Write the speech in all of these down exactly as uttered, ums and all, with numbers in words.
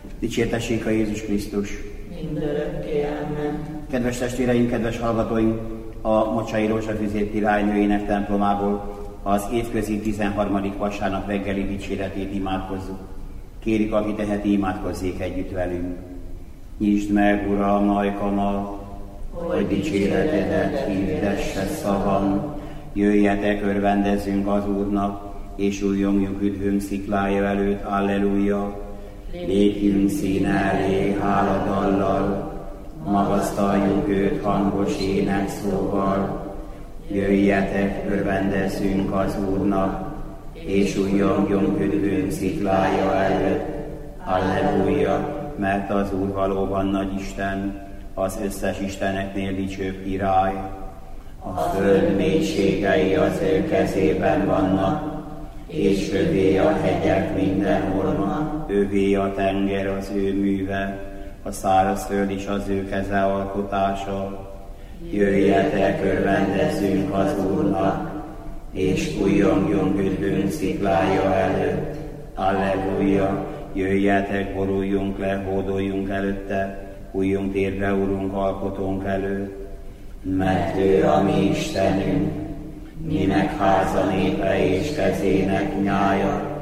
Dicsértessék a Jézus Krisztus! Mindörökké, amen. Kedves testvéreim, kedves hallgatóink! A Mocsai Rózsafűzér királynőjének templomából az évközi tizenharmadik vasárnap reggeli dicséretét imádkozzuk. Kérik, aki teheti, imádkozzék együtt velünk. Nyisd meg, Uram, ajkamat, hogy dicséretedet hirdesse szavam. Jöjjetek, örvendezzünk az Úrnak, és újjongjunk üdvünk sziklája előtt, alleluja. Lépjünk színe elé háladallal, magasztaljuk őt hangos énekszóval. Jöjjetek, örvendezzünk az Úrnak, és újjongjunk üdvünk sziklája előtt, alleluja, mert az Úr valóban nagy Isten, az összes isteneknél dicsőbb király. A föld mélységei az ő kezében vannak, és övé a hegyek minden orma, övé a tenger az ő műve, a szárazföld is az ő keze alkotása. Jöjjetek, örvendezzünk az Úrnak, és újjongjunk üdvünk sziklája előtt, alleluja. Jöjjetek, boruljunk le, hódoljunk előtte, újjunk térbe, Urunk, alkotónk előtt. Mert ő a mi Istenünk, mi meg háza népe és kezének nyája.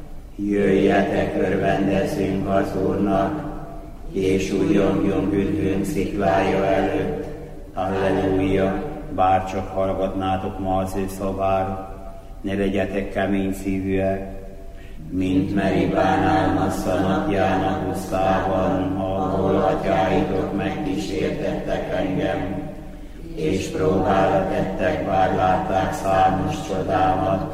Jöjjetek, örvendezzünk az Úrnak, és újjongjunk üdvünk sziklája előtt, alleluja. Bár csak hallgatnátok ma az ő szavára, ne legyetek kemény szívűek, mint Meribán álmassza napjának pusztában, ahol atyáitok megkísértettek engem, és próbára tettek, bár látták számos csodámat.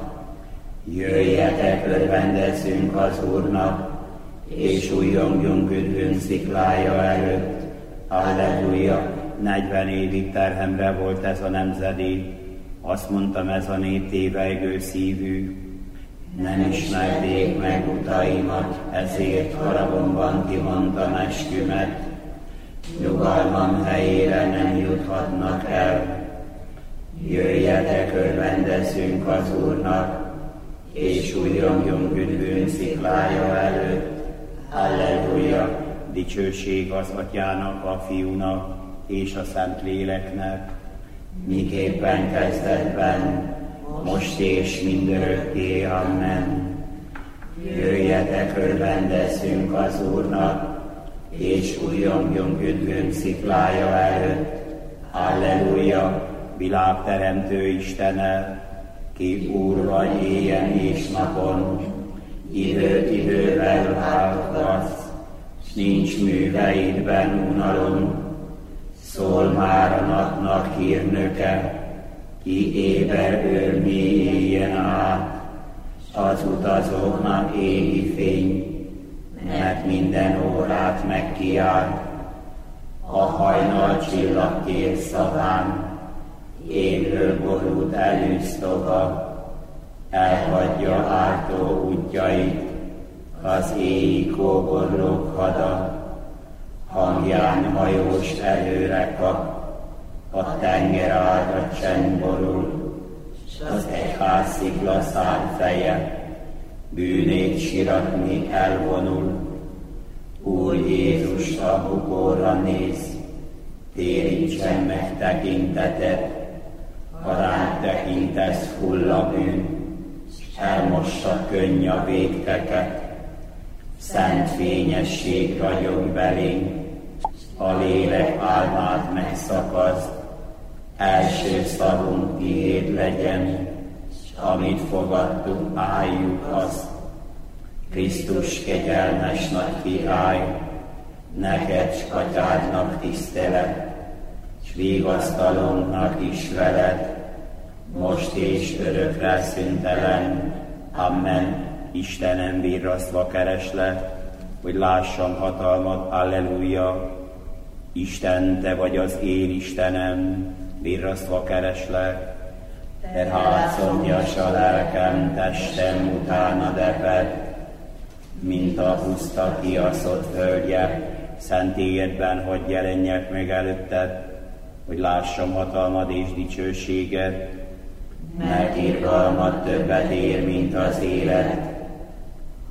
Jöjjetek, örvendezzünk az Úrnak, és újjongjunk üdvünk sziklája előtt, alleluja. Negyven évig terhemre volt ez a nemzedék, azt mondtam, ez a nép tévejgő szívű. Nem ismerték meg utaimat, ezért haragomban kimondtam eskümet. Nyugalmam helyére nem juthatnak el. Jöjjetek, örvendezzünk az Úrnak, és újjongjunk üdvünk sziklája előtt, alleluja. Dicsőség az Atyának, a Fiúnak és a Szentléleknek, miképpen kezdetben, most és mindörökké, amen. Jöjjetek, örvendezzünk az Úrnak, és újjongjunk üdvünk sziklája előtt, alleluja. Világteremtő Istene, ki Úr vagy éjjel és napon, időt idővel változz, s nincs műveidben unalom. Szól már a napnak hírnöke, ki éber őr mi éljen át, az utazóknak égi fény, mert minden órát megkiált. A hajnal csillagkér szaván, évről borult elűz tovább, elhagyja ártó útjait, az éji kóborlók hada, hangján hajós előre kap, a tenger ágra csend borul, s az egyház szikla szárny feje, bűnét siratni elvonul. Úr Jézus a bukóra néz, térítsen meg tekintetet, ha ránk tekintesz hull a bűn, s elmossa könny a vétkeket. Szent fényesség ragyog belénk, a lélek álmát megszakaszt, első szavunk tiéd legyen, s amit fogadtuk, álljuk azt. Krisztus kegyelmes nagy király, neked s atyádnak tisztelet, s vigasztalunknak is veled, most és örökre szüntelen, amen. Istenem, virrasztva kereslek, hogy lássam hatalmat, alleluja. Isten, te vagy az én Istenem, virrasztva kereslek, tehát szomjas a lelkem, testem utána deped, mint a puszta kiaszott földje, szentélyedben hadd jelenjek meg előtted, hogy lássam hatalmad és dicsőséged, mert irgalmat többet ér, mint az élet.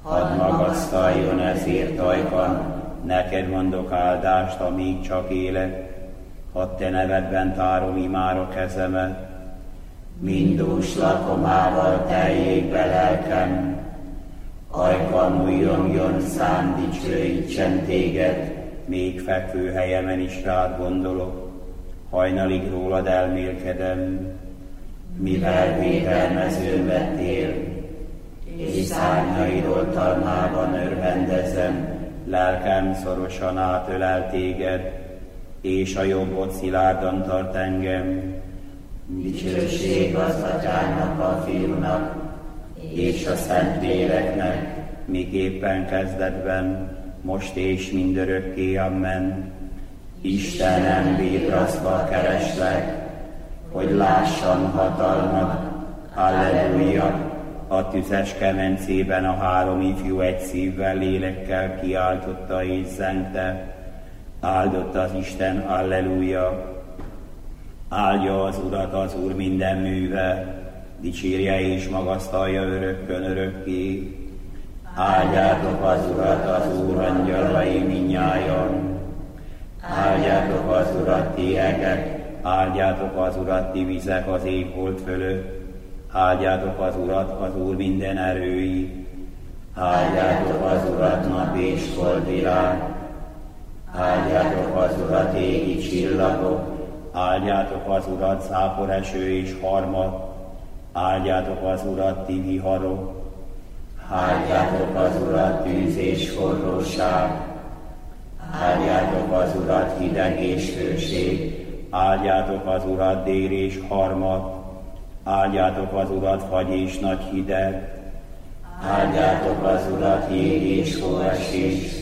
hadd magasztaljon ezért ajkan, neked mondok áldást, amíg csak élek, hadd te nevedben tárom imár a kezemet, mindús lakomával teljék be lelkem, ajkam újjongjon szám dicsőítsen téged, még fekvő helyemen is rád gondolok, hajnalig rólad elmélkedem, mivel védelmezőn vettél, és szárnyaid oltalmában örvendezem, lelkem szorosan átölel téged, és a jobbod szilárdan tart engem. Dicsőség az Atyának, a Fiúnak, és a Szentléleknek, miképpen kezdetben, most és mindörökké, amen. Istenem, védraszva kereslek, hogy lássam hatalmat, halleluja. A tüzes kemencében a három ifjú egy szívvel, lélekkel kiáltotta és zengte, áldott az Isten, halleluja. Áldja az Urat az Úr minden műve, dicsérje és magasztalja örökkön örökké. Áldjátok az Urat, az Úr angyalai minnyájan. Áldjátok az Urat, ti egek, áldjátok az Urat, ti vizek az égbolt fölött. Áldjátok az Urat, az Úr minden erői. Áldjátok az Urat, nap és holdvilág. Áldjátok az Urat, égi csillagok. Áldjátok az Urat, zápor eső és harmat. Áldjátok az Urat, ti viharok. Áldjátok az Urat, tűz és forróság. Áldjátok az Urat, hideg és hőség. Áldjátok az Urat, dél és harmat. Áldjátok az Urat, fagy és nagy hideg. Áldjátok az Urat, jég és hóesés.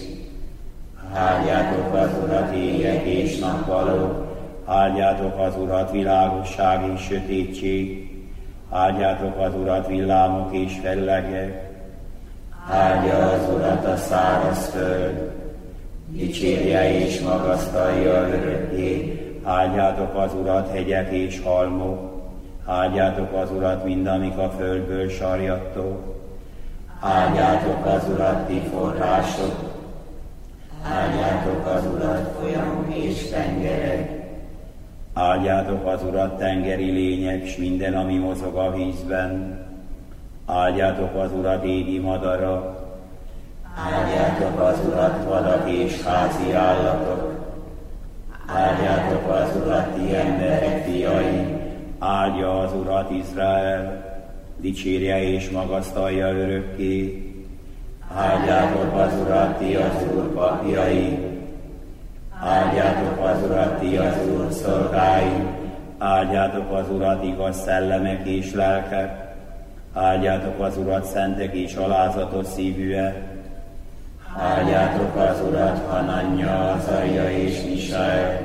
Áldjátok az Urat, éjek és nappalok. Áldjátok az Urat, világosság és sötétség. Áldjátok az Urat, villámok és fellegek. Áldja az Urat a száraz föld. Dicsérje és magasztalja örökké. Áldjátok az Urat, hegyek és halmok. Áldjátok az Urat, mindamik a földből sarjadtok. Áldjátok az Urat, ti források. Áldjátok az Urat, folyamok és tengerek. Áldjátok az Urat, tengeri lények, s minden, ami mozog a vízben. Áldjátok az Urat, égi madara. Áldjátok az Urat, vadak és házi állatok. Áldjátok az Urat, ti emberek fiai. Áldja az Urat Izrael, dicsérje és magasztalja örökké. Áldjátok az Urat, ti az Úr papjai. Áldjátok az Urat, ti az Úr szolgái. Áldjátok az Urat, igaz szellemek és lelkek. Áldjátok az Urat, szentek és alázatos szívűek. Áldjátok az Urat, Hananja, Azarja és Misael.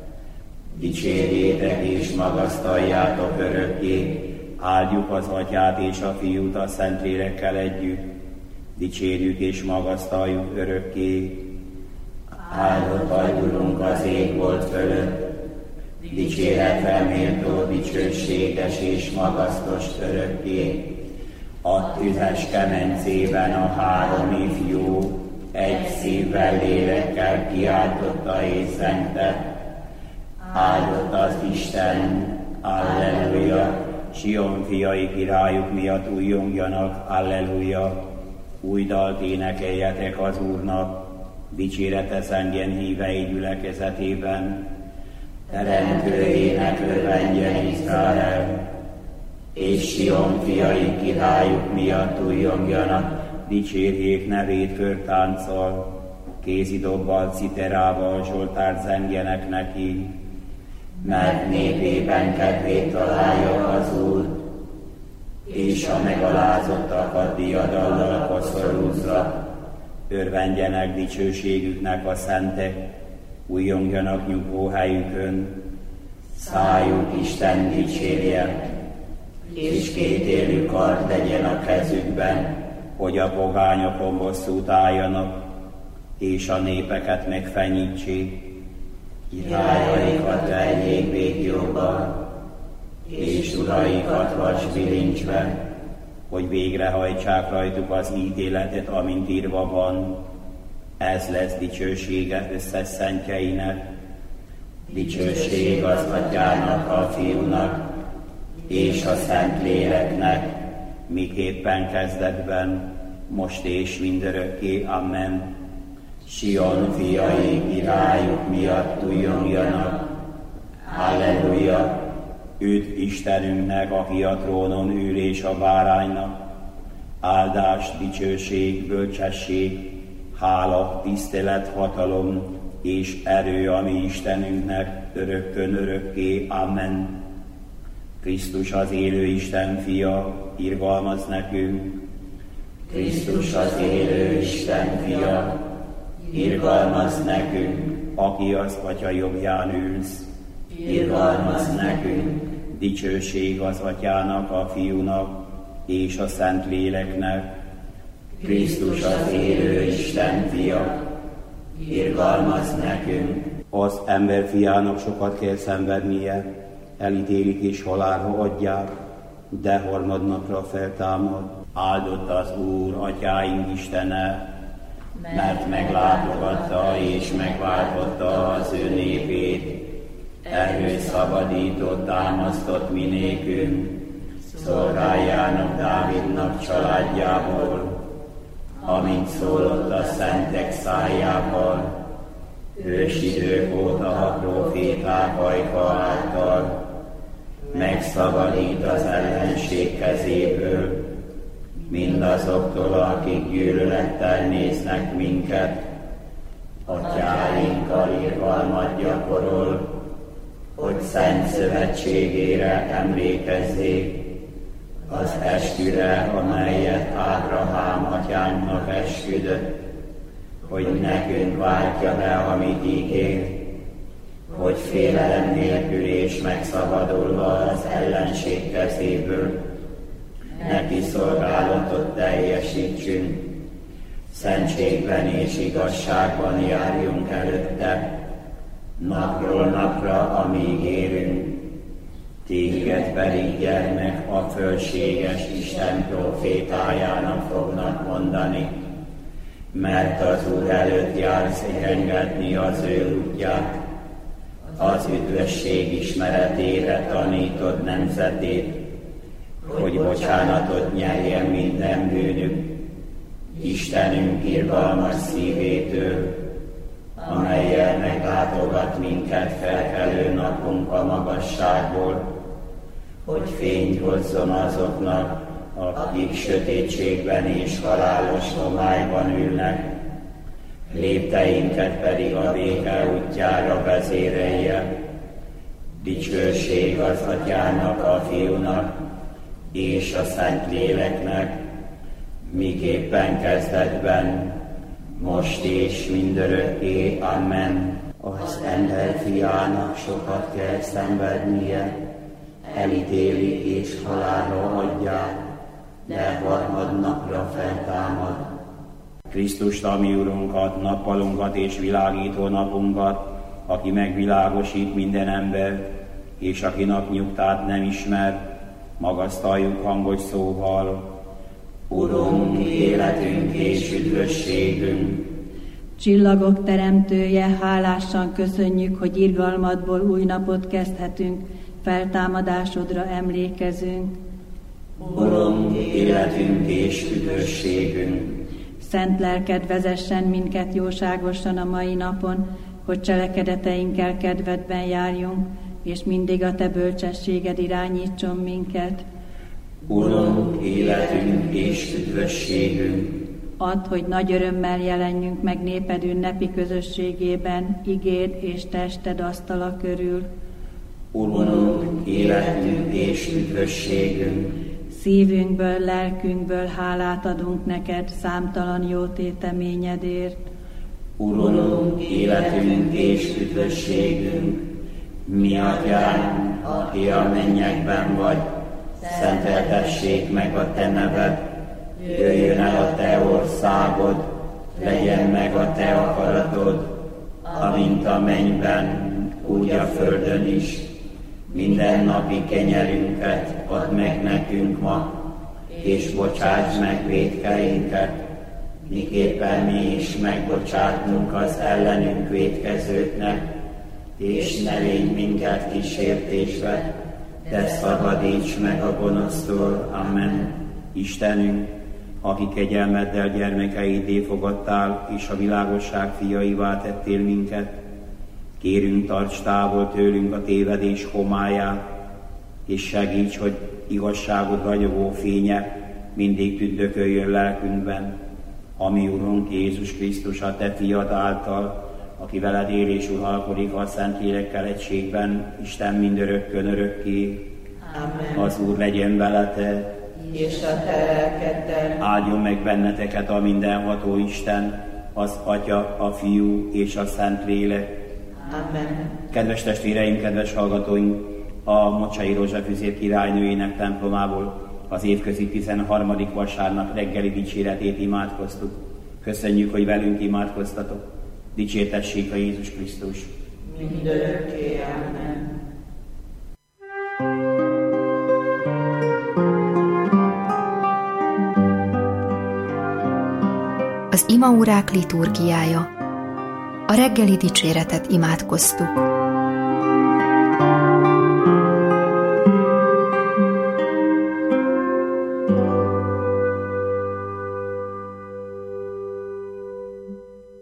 Dicsérjétek és magasztaljátok örökké, áldjuk az Atyát és a Fiút a Szentlélekkel együtt. Dicsérjük és magasztaljuk örökké. Áldott vagy, Urunk, az égbolt fölött, dicséretre méltó, dicsőséges és magasztos örökké. A tüzes kemencében a három ifjú egy szívvel, lélekkel kiáltotta és zengte, áldott az Isten, halleluja, Sion fiai királyuk miatt újjongjanak, halleluja, új dalt énekeljetek az Úrnak, dicsérete zengjen hívei gyülekezetében, teremtőjének örvendjen Izrael, és Sion fiai királyuk miatt újjongjanak, dicsérjék nevét körtánccal, kézidobbal, citerával, zsoltárt zengjenek neki, mert népében kedvét találja az Úr, és a megalázottakat diadallal koszorúzza. Örvendjenek dicsőségüknek a szentek, újjongjanak nyugvóhelyükön, szájuk Isten dicsérje, és kétélű kard legyen a kezükben, hogy a pogányokon bosszút álljanak, és a népeket megfenyítsék. Királyaikat eljék békjóban, és uraikat vasbilincsben, hogy végrehajtsák rajtuk az ítéletet, amint írva van. Ez lesz dicsősége összes szentjeinek. Dicsőség az Atyának, a Fiúnak és a Szentléleknek, miképpen kezdetben, most és mindörökké. Amen. Sion fiai, királyuk miatt újjongjanak. Halleluja! Üdv Istenünknek, aki a trónon ül, és a báránynak. Áldás, dicsőség, bölcsesség, hála, tisztelet, hatalom és erő a mi Istenünknek örökkön örökké. Amen. Krisztus az élő Isten fia, irgalmaz nekünk. Krisztus az élő Isten fia, irgalmaz nekünk. Aki az Atya jobbján ülsz, irgalmaz nekünk. Dicsőség az Atyának, a Fiúnak és a Szentléleknek. Krisztus az élő Isten fia, irgalmaz nekünk. Az ember fiának sokat kell szenvednie, elítélik és halálra adják, de harmadnapra feltámad. Áldott az Úr, Atyáink Istene, mert meglátogatta és megváltotta az ő népét. Erről szabadított, támasztott mi nékünk, szolgájának, Dávidnak családjából, amint szólott a szentek szájával, ősidők óta a próféták ajka által, megszabadít az ellenség kezéből, mindazoktól, akik gyűlölettel néznek minket. Atyáinkkal irgalmat gyakorol, hogy szent szövetségére emlékezzék, az esküre, amelyet Ábrahám atyánknak esküdött, hogy nekünk váltja be, amit ígér, hogy félelem nélkül és megszabadulva az ellenség kezéből neki szolgálatot teljesítsünk, szentségben és igazságban járjunk előtte, napról napra, amíg érünk. Téged pedig, gyermek, a fölséges Isten profétájának fognak mondani, mert az Úr előtt jársz engedni az ő útját, az üdvösség ismeretére tanítod nemzetét, hogy bocsánatot nyerjen minden bűnük, Istenünk irgalmas szívétől, amellyel meglátogat minket felkelő napunk a magasságból, hogy fényt hozzon azoknak, akik sötétségben és halálos homályban ülnek, lépteinket pedig a béke útjára vezérelje. Dicsőség az Atyának, a Fiúnak és a Szentléleknek, miképpen kezdetben, most és mindörökké. Amen. Az ember fiának sokat kell szenvednie, elítélik és halálra adják, de harmadnapra feltámad. Krisztust, a mi Urunkat, nappalunkat és világító napunkat, aki megvilágosít minden ember, és aki napnyugtát nem ismer, magasztaljuk hangos szóval. Urunk, életünk és üdvösségünk! Csillagok teremtője, hálásan köszönjük, hogy irgalmadból új napot kezdhetünk, feltámadásodra emlékezünk. Urunk, életünk és üdvösségünk! Szent lelked vezessen minket jóságosan a mai napon, hogy cselekedeteinkkel kedvedben járjunk, és mindig a te bölcsességed irányítson minket. Urunk, életünk és üdvösségünk! Add, hogy nagy örömmel jelenjünk meg néped ünnepi közösségében, igéd és tested asztala körül. Urunk, életünk és üdvösségünk! Szívünkből, lelkünkből hálát adunk neked számtalan jó téteményedért. Urunk, életünk és üdvösségünk! Mi Atyánk, aki a mennyekben vagy, szenteltessék meg a te neved, jöjjön el a te országod, legyen meg a te akaratod, amint a mennyben, úgy a földön is. Mindennapi kenyerünket add meg nekünk ma, és bocsáss meg vétkeinket, miképpen mi is megbocsátunk az ellenünk vétkezőknek, és ne légy minket kísértésbe, de szabadíts meg a gonosztól. Amen. Istenünk, aki kegyelmeddel gyermekeidé fogadtál, és a világosság fiaivá tettél minket, kérünk, tarts távol tőlünk a tévedés homályát, és segíts, hogy igazságod ragyogó fénye mindig tündököljön lelkünkben, ami Urunk Jézus Krisztus, a te fiad által, aki veled él és uralkodik a Szentlélekkel egységben, Isten mindörökkön örökké. Amen. Az Úr legyen veletek, és a te lelkeddel. áldjon meg benneteket a mindenható Isten, az Atya, a Fiú és a Szentlélek. Amen. Kedves testvéreim, kedves hallgatóink, a Mocsai Rózsafüzér királynőjének templomából az évközi tizenharmadik vasárnap reggeli dicséretét imádkoztuk. Köszönjük, hogy velünk imádkoztatok. Dicsértessék a Jézus Krisztus. Mindörökké. Amen. Az imaórák liturgiája. A reggeli dicséretet imádkoztuk.